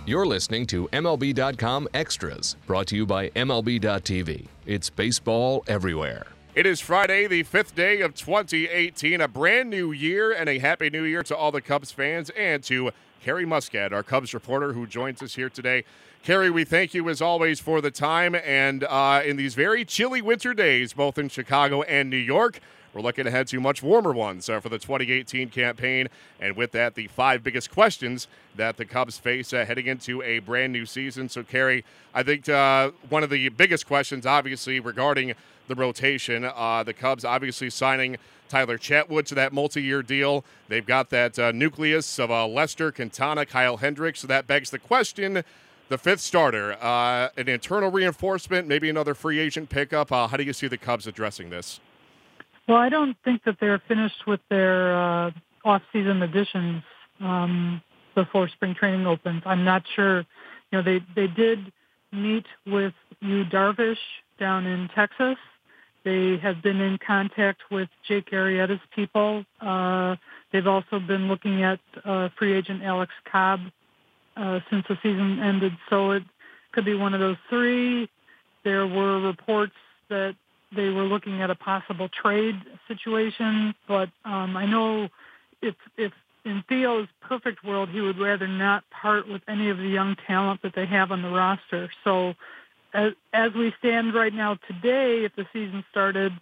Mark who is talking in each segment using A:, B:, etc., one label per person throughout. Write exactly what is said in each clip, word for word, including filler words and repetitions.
A: You're listening to M L B dot com Extras, brought to you by M L B dot T V. It's baseball everywhere.
B: It is Friday, the fifth day of twenty eighteen, a brand new year, and a happy new year to all the Cubs fans and to Carrie Muscat, our Cubs reporter, who joins us here today. Carrie, we thank you as always for the time, and uh, in these very chilly winter days, both in Chicago and New York, we're looking ahead to much warmer ones uh, for the twenty eighteen campaign, and with that, the five biggest questions that the Cubs face uh, heading into a brand new season. So, Carrie, I think uh, one of the biggest questions, obviously, regarding the rotation, uh, the Cubs obviously signing Tyler Chatwood to that multi-year deal. They've got that uh, nucleus of uh, Lester, Quintana, Kyle Hendricks, so that begs the question, the fifth starter, uh, an internal reinforcement, maybe another free agent pickup. Uh, how do you see the Cubs addressing this?
C: Well, I don't think that they're finished with their uh, off-season additions um, before spring training opens. I'm not sure. You know, they, they did meet with Yu Darvish down in Texas. They have been in contact with Jake Arrieta's people. Uh, they've also been looking at uh, free agent Alex Cobb uh, since the season ended. So it could be one of those three. There were reports that they were looking at a possible trade situation, but um, I know if, if in Theo's perfect world, he would rather not part with any of the young talent that they have on the roster. So as, as we stand right now today, if the season started,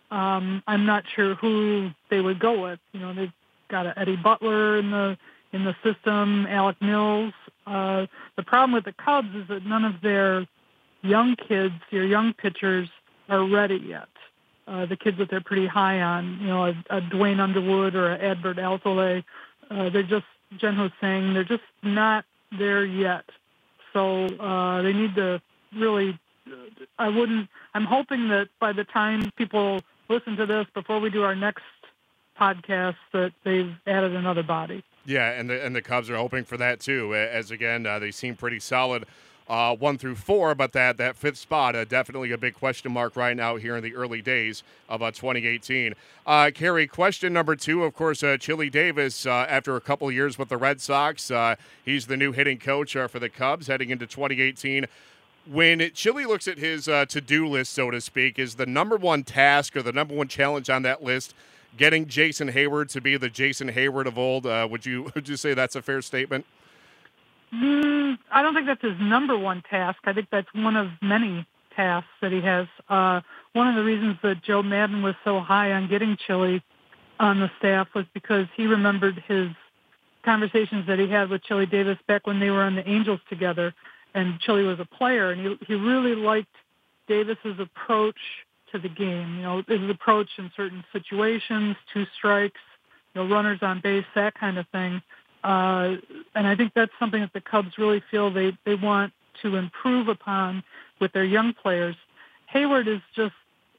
C: um, I'm not sure who they would go with. You know, they've got a Eddie Butler in the in the system, Alec Mills. Uh, the problem with the Cubs is that none of their young kids, your young pitchers, are ready yet. Uh, the kids that they're pretty high on, you know, a, a Dwayne Underwood or a Adbert Alzolay, uh, they're just, Jen was saying, they're just not there yet. So uh, they need to really, I wouldn't, I'm hoping that by the time people listen to this, before we do our next podcast, that they've added another body.
B: Yeah, and the, and the Cubs are hoping for that too, as again, uh, they seem pretty solid Uh, one through four, but that, that fifth spot, uh, definitely a big question mark right now here in the early days of uh, twenty eighteen. Uh, Carrie, question number two, of course, uh, Chili Davis, uh, after a couple of years with the Red Sox, uh, he's the new hitting coach uh, for the Cubs heading into twenty eighteen. When Chili looks at his uh, to-do list, so to speak, is the number one task or the number one challenge on that list getting Jason Heyward to be the Jason Heyward of old? Uh, would you would you say that's a fair statement?
C: Mm, I don't think that's his number one task. I think that's one of many tasks that he has. Uh, one of the reasons that Joe Maddon was so high on getting Chili on the staff was because he remembered his conversations that he had with Chili Davis back when they were on the Angels together, and Chili was a player, and he, he really liked Davis's approach to the game. You know, his approach in certain situations, two strikes, you know, runners on base, that kind of thing. Uh, and I think that's something that the Cubs really feel they, they want to improve upon with their young players. Heyward is just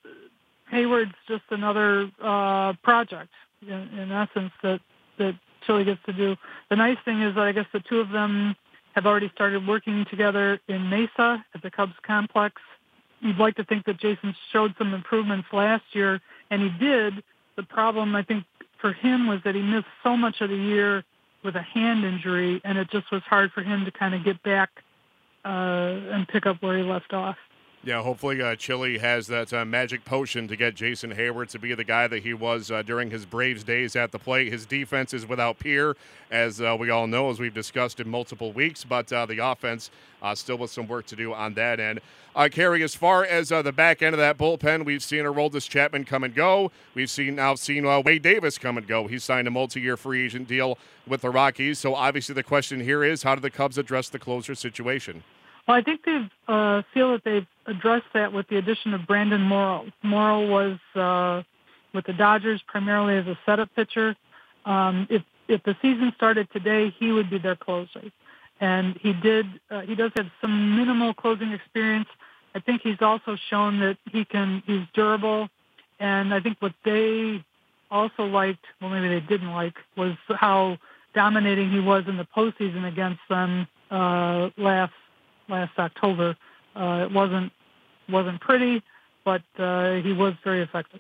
C: Heyward's just another uh, project in, in essence that that Chili gets to do. The nice thing is that I guess the two of them have already started working together in Mesa at the Cubs complex. You'd like to think that Jason showed some improvements last year, and he did. The problem I think for him was that he missed so much of the year with a hand injury, and it just was hard for him to kind of get back uh, and pick up where he left off.
B: Yeah, hopefully uh, Chili has that uh, magic potion to get Jason Heyward to be the guy that he was uh, during his Braves days at the plate. His defense is without peer, as uh, we all know, as we've discussed in multiple weeks, but uh, the offense uh, still with some work to do on that end. Uh, Carrie, as far as uh, the back end of that bullpen, we've seen Aroldis Chapman come and go. We've seen now seen uh, Wade Davis come and go. He signed a multi-year free agent deal with the Rockies. So obviously the question here is, how do the Cubs address the closer situation?
C: Well, I think they uh, feel that they've addressed that with the addition of Brandon Morrow. Morrow was uh, with the Dodgers primarily as a setup pitcher. Um, if if the season started today, he would be their closer, and he did. Uh, he does have some minimal closing experience. I think he's also shown that he can. He's durable, and I think what they also liked, well, maybe they didn't like, was how dominating he was in the postseason against them uh, last. last October. Uh, it wasn't wasn't pretty, but uh, he was very effective.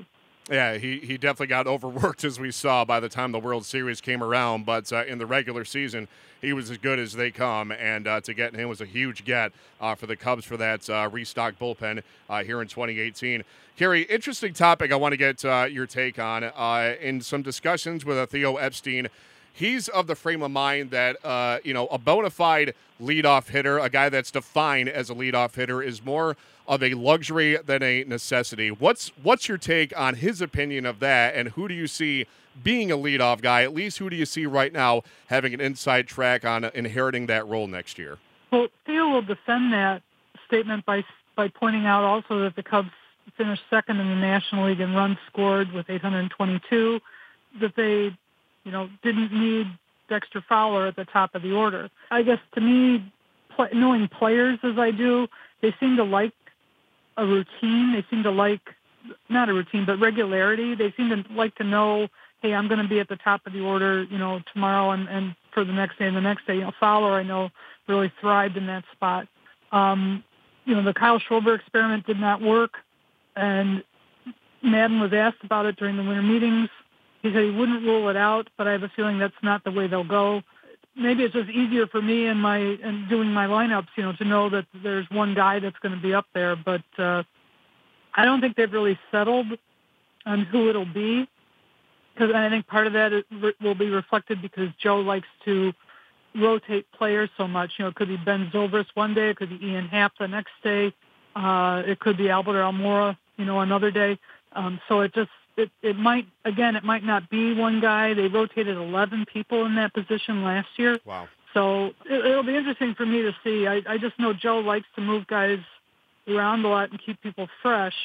B: Yeah, he, he definitely got overworked, as we saw by the time the World Series came around. But uh, in the regular season, he was as good as they come. And uh, to get him was a huge get uh, for the Cubs for that uh, restocked bullpen uh, here in twenty eighteen. Kerry, interesting topic I want to get uh, your take on. Uh, in some discussions with uh, Theo Epstein, he's of the frame of mind that, uh, you know, a bona fide leadoff hitter, a guy that's defined as a leadoff hitter, is more of a luxury than a necessity. What's what's your take on his opinion of that, and who do you see being a leadoff guy? At least who do you see right now having an inside track on inheriting that role next year?
C: Well, Theo will defend that statement by by pointing out also that the Cubs finished second in the National League in runs scored with eight hundred twenty-two, that they, you know, didn't need Dexter Fowler at the top of the order. I guess to me, play, knowing players as I do, they seem to like a routine. They seem to like, not a routine, but regularity. They seem to like to know, hey, I'm going to be at the top of the order, you know, tomorrow and, and for the next day and the next day. You know, Fowler, I know, really thrived in that spot. Um, you know, the Kyle Schwarber experiment did not work, and Madden was asked about it during the winter meetings. He said he wouldn't rule it out, but I have a feeling that's not the way they'll go. Maybe it's just easier for me in my in doing my lineups, you know, to know that there's one guy that's going to be up there. But uh, I don't think they've really settled on who it'll be, because I think part of that is, will be reflected because Joe likes to rotate players so much. You know, it could be Ben Zobrist one day, it could be Ian Happ the next day, uh, it could be Albert Almora, you know, another day. Um, so it just It, it might, again, it might not be one guy. They rotated eleven people in that position last year.
B: Wow.
C: So it, it'll be interesting for me to see. I, I just know Joe likes to move guys around a lot and keep people fresh.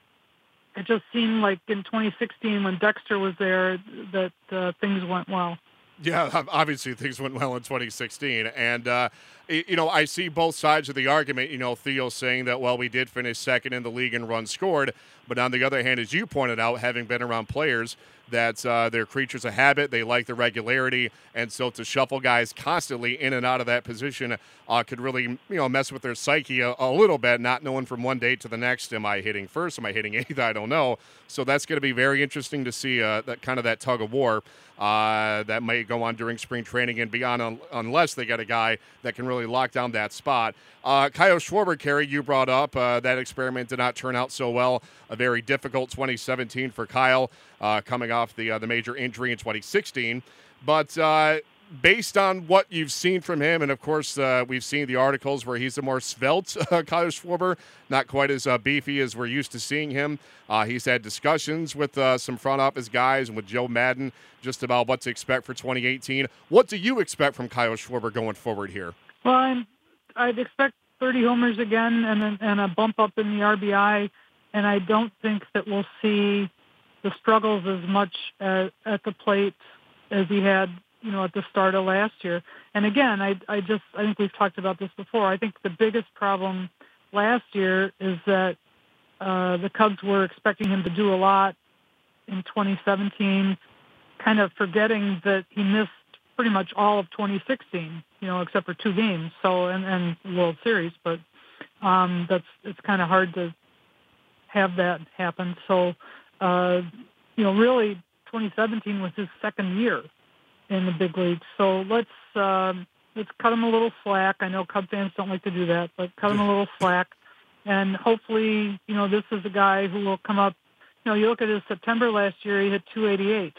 C: It just seemed like in twenty sixteen when Dexter was there that uh, things went well.
B: Yeah, obviously things went well in twenty sixteen. And, uh, you know, I see both sides of the argument. You know, Theo saying that, well, we did finish second in the league in runs scored. But on the other hand, as you pointed out, having been around players, that uh, they're creatures of habit, they like the regularity, and so to shuffle guys constantly in and out of that position uh, could really, you know, mess with their psyche a, a little bit, not knowing from one day to the next, am I hitting first, am I hitting eighth, I don't know. So that's going to be very interesting to see uh, that kind of that tug of war uh, that may go on during spring training and beyond, un- unless they get a guy that can really lock down that spot. Uh, Kyle Schwarber, Kerry, you brought up uh, that experiment did not turn out so well. A very difficult twenty seventeen for Kyle, uh, coming off the uh, the major injury in twenty sixteen. But uh, based on what you've seen from him, and of course uh, we've seen the articles where he's a more svelte uh, Kyle Schwarber, not quite as uh, beefy as we're used to seeing him. Uh, he's had discussions with uh, some front office guys and with Joe Madden just about what to expect for twenty eighteen. What do you expect from Kyle Schwarber going forward here?
C: Well, I'm, I'd expect thirty homers again and, a- and a bump up in the R B I, and I don't think that we'll see the struggles as much at, at the plate as he had, you know, at the start of last year. And again, I, I just, I think we've talked about this before. I think the biggest problem last year is that uh, the Cubs were expecting him to do a lot in twenty seventeen, kind of forgetting that he missed pretty much all of twenty sixteen, you know, except for two games, so, and, and World Series. But um, that's, it's kind of hard to have that happen. So, uh, you know, really twenty seventeen was his second year in the big leagues. So let's uh, let's cut him a little slack. I know Cub fans don't like to do that, but cut him a little slack. And hopefully, you know, this is a guy who will come up. You know, you look at his September last year, he hit two eighty-eight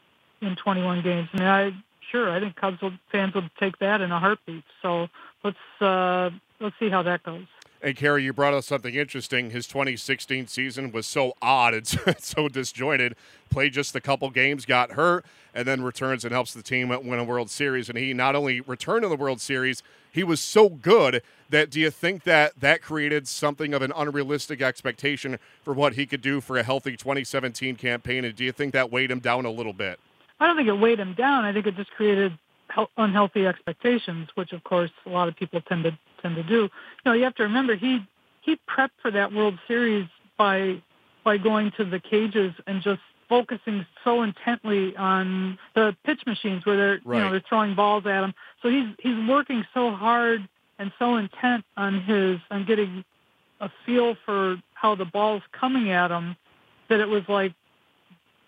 C: in twenty-one games. I mean, I sure I think Cubs will, fans will take that in a heartbeat. So let's uh, let's see how that goes.
B: And, Kerry, you brought up something interesting. His twenty sixteen season was so odd and so disjointed. Played just a couple games, got hurt, and then returns and helps the team win a World Series. And he not only returned to the World Series, he was so good that do you think that that created something of an unrealistic expectation for what he could do for a healthy twenty seventeen campaign? And do you think that weighed him down a little bit?
C: I don't think it weighed him down. I think it just created unhealthy expectations, which, of course, a lot of people tend to tend to do. You know, you have to remember he he prepped for that World Series by by going to the cages and just focusing so intently on the pitch machines where they're
B: right.
C: you know they're throwing balls at him. So he's he's working so hard and so intent on his on getting a feel for how the ball's coming at him that it was like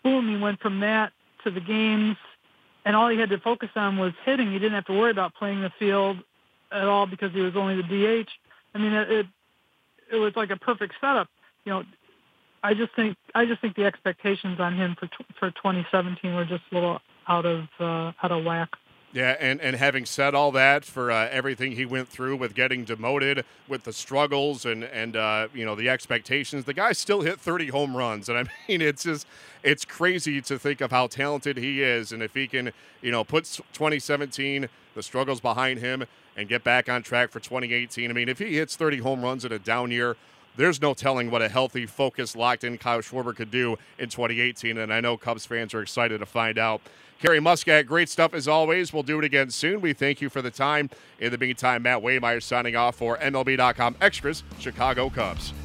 C: boom, he went from that to the games, and all he had to focus on was hitting. He didn't have to worry about playing the field at all because he was only the D H. I mean, it it, it was like a perfect setup. You know, I just think I just think the expectations on him for for twenty seventeen were just a little out of uh, out of whack.
B: Yeah, and, and having said all that, for uh, everything he went through with getting demoted, with the struggles and and uh, you know the expectations, the guy still hit thirty home runs, and I mean it's just it's crazy to think of how talented he is, and if he can you know put twenty seventeen, the struggles behind him, and get back on track for twenty eighteen. I mean, if he hits thirty home runs in a down year, there's no telling what a healthy, focused, locked-in Kyle Schwarber could do in twenty eighteen, and I know Cubs fans are excited to find out. Kerry Muscat, great stuff as always. We'll do it again soon. We thank you for the time. In the meantime, Matt Waymeyer signing off for M L B dot com Extras, Chicago Cubs.